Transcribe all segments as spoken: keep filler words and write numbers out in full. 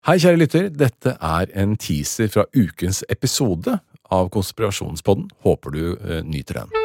Hei kjære lytter, dette er en teaser fra ukens episode av Konspirasjonspodden. Håper du eh, nyter den.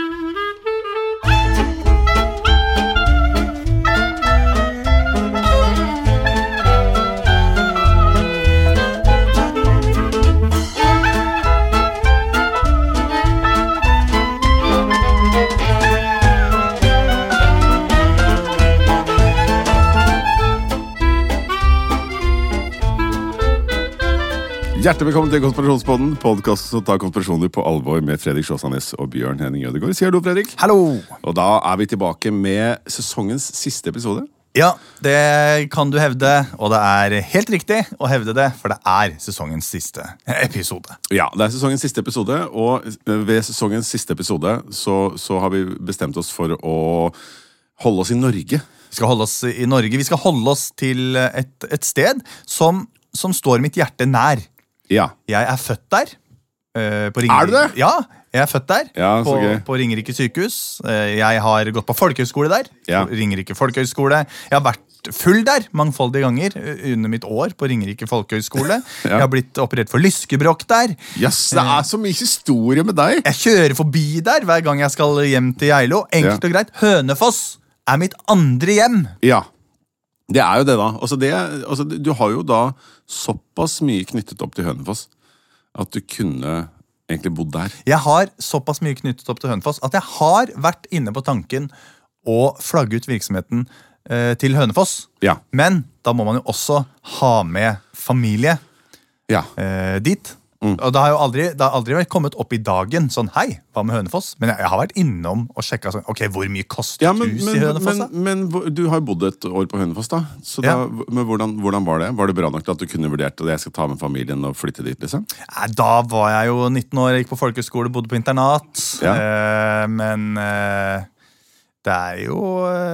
Hjertelig velkommen til Konspirasjonspodden, podcast som tar konspirasjoner på alvor med Fredrik Sjåsandnes og Bjørn Henning Ødegaard. Sier du, Fredrik? Hallo! Og da er vi tilbake med sesongens siste episode. Ja, det kan du hevde, og det er helt riktig å hevde det, for det er sesongens siste episode. Ja, det er sesongens siste episode, og ved sesongens siste episode så, så har vi bestemt oss for å holde oss i Norge. Vi skal holde oss i Norge. Vi skal holde oss til et, et sted som, som står mitt hjerte nær. Ja. Jeg er født der. Uh, på er du det? Ja, jeg er født der. Ja, på, gøy. på Ringerike sykehus. Uh, jeg har gått på folkehøyskole der. Ja. Ringerike folkehøyskole. Jeg har vært full der mangfoldige ganger under mitt år på Ringerike folkehøyskole. Ja. Jeg har blitt operert for lyskebrokk der. Yes, det er så mye historie med deg. Jeg kjører forbi der hver gang jeg skal hjem til Geilo. Enkelt ja. og greit. Hønefoss er mitt andre hjem. Ja. Det er jo det da. Altså det, altså du har jo da såpass mye knyttet opp til Hønefoss at du kunne egentlig bodd der. Jeg har såpass mye knyttet opp til Hønefoss at jeg har vært inne på tanken å flagge ut virksomheten eh, til Hønefoss. Ja. Men da må man jo også ha med familie ja. eh, dit. Mm. Og det har jo aldri, det har aldri vært kommet opp i dagen sånn, hei, hva med Hønefoss? Men jeg, jeg har vært innom og sjekket sånn, ok, hvor mye koster ja, men, hus men, i Hønefoss? Men, men, men du har jo bodd et år på Hønefoss da, så ja. da men hvordan, hvordan var det? Var det bra nok til at du kunne vurdert at jeg skal ta med familien og flytte dit, liksom? Ja, da var jeg jo nitten år, jeg gikk på folkeskole, bodde på internat. Ja. Eh, men eh, det er jo...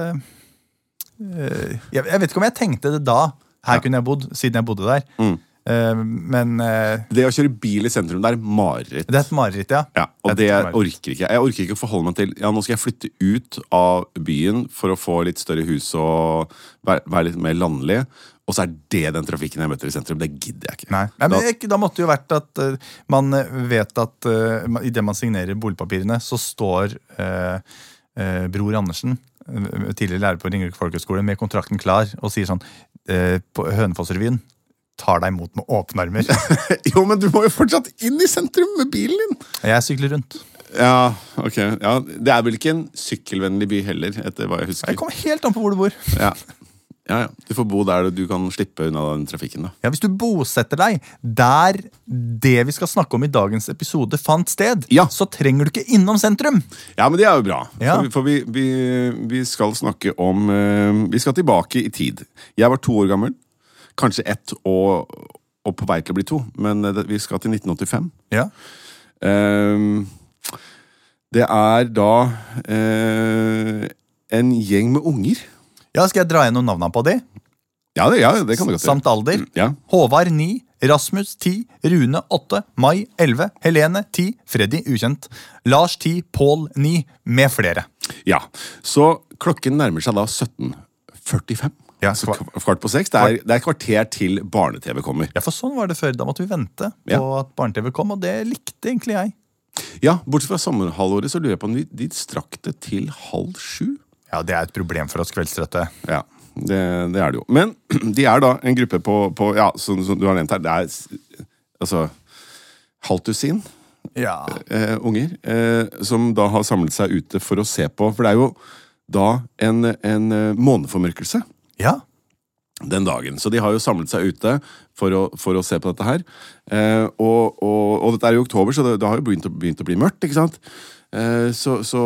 Eh, jeg, jeg vet ikke om jeg tenkte det da. Her ja. kunne jeg bodd, siden jeg bodde der. Mm. Uh, men uh, det å kjøre bil i sentrum, det er mareritt. Det er et mareritt, ja. ja og det jeg orker ikke. Jeg orker ikke å forholde meg til. Ja, nå skal jeg flytte ut av byen for å få litt større hus og være, være litt mer landlig. Og så er det den trafikken jeg møter i sentrum. Det gidder jeg ikke. Nei, Nei men da, da måtte jo vært at uh, man vet at uh, i det man signerer boligpapirene, så står uh, uh, Bror Andersen, uh, tidligere lærer på Ringerike folkehøyskole, med kontrakten klar og sier sånn uh, på Hønefoss-revyen tar deg imot med åpne armer. Jo, men du må jo fortsatt inn i sentrum med bilen din. Jeg sykler rundt. Ja, ok. Ja, det er vel ikke en sykkelvennlig by heller, etter hva jeg husker. Jeg kommer helt an på hvor du bor. Ja, ja, ja. Du får bo der du kan slippe unna den trafikken da. Ja, hvis du bosetter deg der det vi skal snakke om i dagens episode fant sted, ja. så trenger du ikke innom sentrum. Ja, men det er jo bra. Ja. For, for vi, vi, vi skal snakke om, uh, vi skal tilbake i tid. Jeg var to år gammel. Kanskje ett og, og på vei til å bli to, men det, vi skal til nitten åttifem. Ja. Um, det er da uh, en gjeng med unger. Ja, skal jeg dra igjen noen navnene på de? Ja, det, ja, det kan du godt. Samt alder. Ja. Håvard ni, Rasmus ti, Rune åtte, Mai elleve, Helene ti, Freddy ukjent, Lars ti, Pål ni, med flere. Ja, så klokken nærmer seg da sytten førtifem. Ja, så kvart på seks, det er, det er kvarter til barne-tv kommer. Ja, for sånn var det før. Da måtte vi vente på ja. at barne-tv kom, og det likte egentlig jeg. Ja, bortsett fra sommerhalvåret så lurer jeg på om de, de strakk det til halv sju. Ja, det er et problem for oss kveldstrøtte. Ja, det, det er det jo. Men de er da en gruppe på, på ja, som, som du har nevnt her, det er altså halvtusin ja. eh, unger, eh, som da har samlet seg ute for å se på, for det er jo da en, en måneformørkelse. Ja. Den dagen. Så de har jo samlet seg ute for å, for å se på dette her. Eh, og, og, og dette er i oktober, så det, det har jo begynt å, begynt å bli mørkt, ikke sant? Eh, så så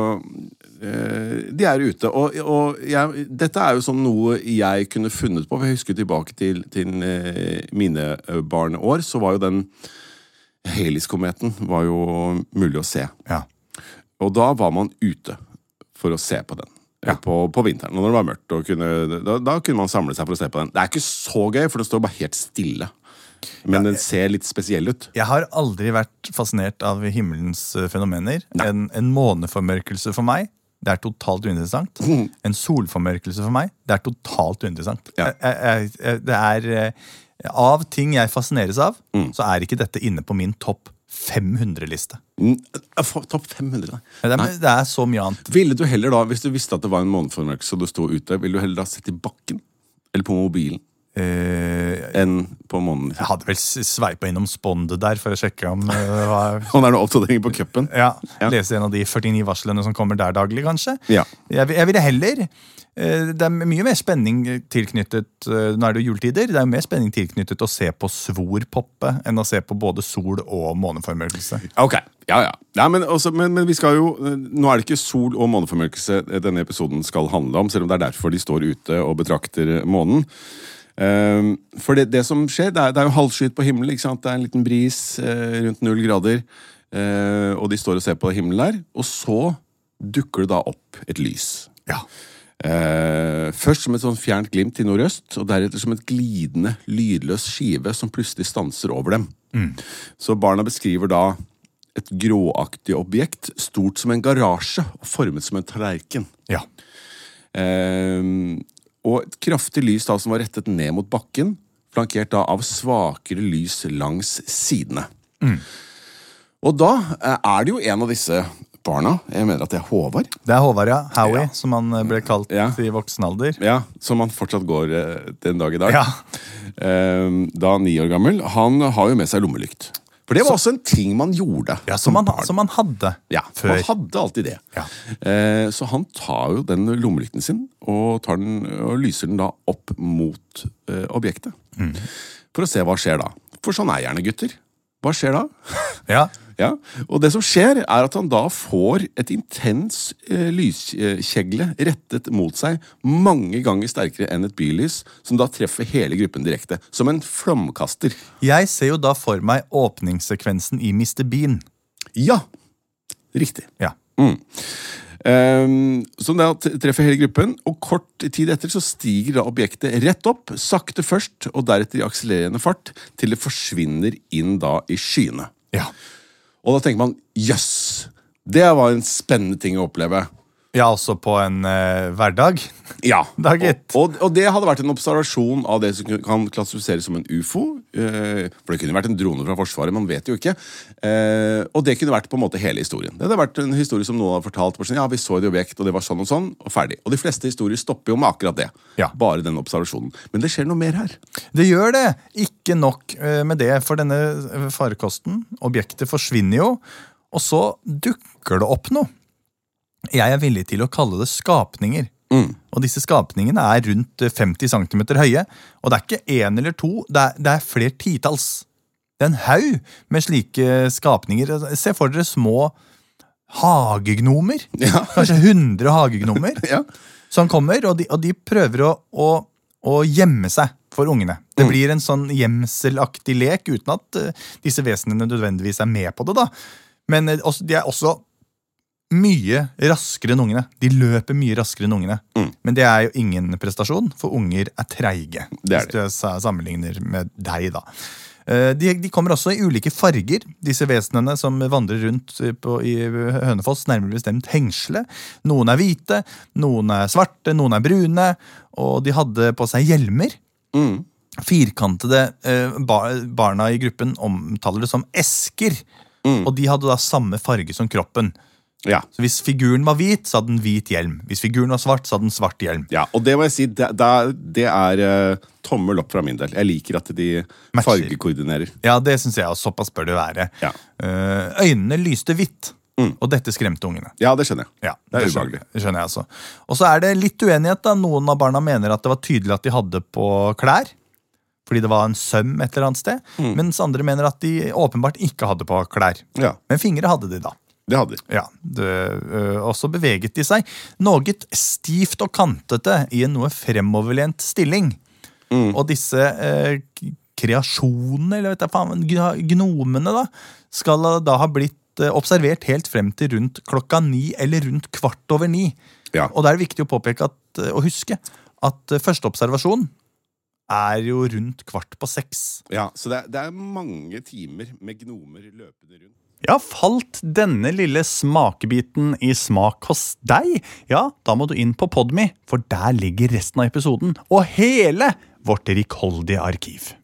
eh, de er ute. Og, og jeg, dette er jo sånn noe jeg kunne funnet på, for jeg husker tilbake til, til eh, mine barneår, så var jo den Halley's-kometen var jo mulig å se. Ja. Og da var man ute for å se på den. Ja. På, på vinteren, og når det var mørkt og kunne, da, da kunne man samle seg for å se på den. Det er ikke så gøy, for det står bare helt stille. Men den ser litt spesiell ut. Jeg har aldri vært fascinert av himmelens fenomener. En, en måneformørkelse for meg det er totalt uinteressant. En solformørkelse for meg, det er totalt uinteressant. Ja. Jeg, jeg, jeg, det er, eh, av ting jeg fascineres av, mm. så er ikke dette inne på min topp fem hundre-liste. Mm, topp fem hundre, da. Det er, det er så mye annet. Ville du heller da, hvis du visste at det var en måneformørkelse og du stod ute, ville du heller da sett i bakken? Eller på mobilen? Eh, enn på månen? Jeg hadde vel sveipa innom spondet der for å sjekke om det var... Om det er noe oppdatering på cupen? Ja, ja, lese en av de førtini varslene som kommer der daglig, kanskje. Ja. Jeg, jeg ville heller... Det er mye mer spenning tilknyttet, nå er det jo juletider, det er mer spenning tilknyttet å se på svor poppe enn å se på både sol og måneformørkelse. Ok, ja, ja. ja men, også, men, men vi skal jo, nå er det ikke sol og måneformørkelse denne episoden skal handle om, selv om det er derfor de står ute og betrakter månen. Um, for det, det som skjer, det er, det er jo halvskyet på himmelen, ikke sant? Det er en liten bris uh, rundt null grader, uh, og de står og ser på himmelen der, og så dukker det da opp et lys. Ja. Eh, først som et sånn fjernt glimt til nordøst, og deretter som et glidende, lydløs skive som plutselig stanser over dem. Mm. Så barna beskriver da et gråaktig objekt, stort som en garasje og formet som en tallerken. Ja. Eh, og et kraftig lys da som var rettet ned mot bakken, flankert da av svakere lys langs sidene. Mm. Og da eh, er det jo en av disse barna, jeg mener at det er Håvard. Det er Håvard, ja. Howie, ja. som han ble kalt ja. i voksen alder. Ja, som han fortsatt går eh, den dag i dag. Ja. Eh, da ni år gammel. Han har jo med seg lommelykt. For det var så, også en ting man gjorde. Ja, som, man, som man hadde ja, før. Man hadde alltid det. Ja. Eh, så han tar jo den lommelykten sin og, tar den, og lyser den da opp mot eh, objektet. Mm. For å se hva skjer da. For sånn er gjerne gutter. Hva skjer da? Ja. Ja, og det som skjer er at han da får et intens eh, lyskjegle rettet mot seg mange ganger sterkere enn et bylys, som da treffer hele gruppen direkte, som en flomkaster. Jeg ser jo da for meg åpningssekvensen i mister Bean. Ja, riktig. Ja. Mm. Um, som da treffer hele gruppen, og kort tid etter så stiger da objektet rett opp, sakte først, og deretter i akselererende fart, til det forsvinner inn da i skyene. Ja. Og da tenker man, jøss, det var en spennende ting å oppleve. Ja, også på en uh, hverdag. Ja, Dag ett. Og, og, og det hadde vært en observasjon av det som kan klassifiseres som en U F O. Uh, for det kunne vært en drone fra Forsvaret, man vet jo ikke. Uh, og det kunne vært på en måte hele historien. Det hadde vært en historie som noen har fortalt. Sånn, ja, vi så et objekt, og det var sånn og sånn, og ferdig. Og de fleste historier stopper jo med akkurat det. Ja. Bare den observasjonen. Men det skjer noe mer her. Det gjør det. Ikke nok uh, med det, for denne farekosten. Objektet forsvinner jo, og så dukker det opp noe. Jeg er villig til å kalle det skapninger. Mm. Og disse skapningene er rundt femti centimeter høye. Og det er ikke en eller to, det er, det er flere titalls. Det er en haug med slike skapninger. Se for dere små hagegnomer. Ja. Kanskje hundre hagegnomer. Ja. Som kommer, og de, og de prøver å, å, å gjemme seg for ungene. Det mm. blir en sånn gjemselaktig lek, uten at uh, disse vesenene nødvendigvis er med på det, da. Men uh, de er også mye raskere enn ungene. De løper mye raskere enn ungene. Mm. Men det er jo ingen prestasjon, for unger er treige. Det er det. Hvis du sammenligner med deg, da. De, de kommer også i ulike farger, disse vesenene som vandrer rundt på, i Hønefoss, nærmere bestemt hengsle. Noen er hvite, noen er svarte, noen er brune, og de hadde på seg hjelmer. Mm. Firkantede eh, barna i gruppen omtaler det som esker, mm. og de hadde da samme farge som kroppen. Ja. Så hvis figuren var hvit, så hadde den hvit hjelm. Hvis figuren var svart, så hadde den svart hjelm. Ja, og det må jeg si, det, det er uh, tommel opp fra min del. Jeg liker at de Matcher. Fargekoordinerer. Ja, det synes jeg, og såpass bør det være. Ja. Uh, øynene lyste hvitt, mm. og dette skremte ungene. Ja, det skjønner jeg. Ja, det er det ubehagelig. Det skjønner jeg altså. Og så er det litt uenighet da. Noen av barna mener at det var tydelig at de hadde på klær, fordi det var en søm et eller annet sted, mm. mens andre mener at de åpenbart ikke hadde på klær. Ja. Men fingre hadde de da. Det hadde de. Ja, det, øh, og så beveget de seg noe stivt og kantete i en noe fremoverlent stilling. Mm. Og disse øh, kreasjonene, eller vet jeg faen, gnomene da, skal da ha blitt øh, observert helt frem til rundt klokka ni, eller rundt kvart over ni. Ja. Og det er viktig å påpeke at, å huske at første observasjon er jo rundt kvart på seks. Ja, så det er, det er mange timer med gnomer løpende rundt. Ja, falt denne lille smakebiten i smak hos deg? Ja, da må du inn på Podme, for der ligger resten av episoden og hele vårt rikholdige arkiv.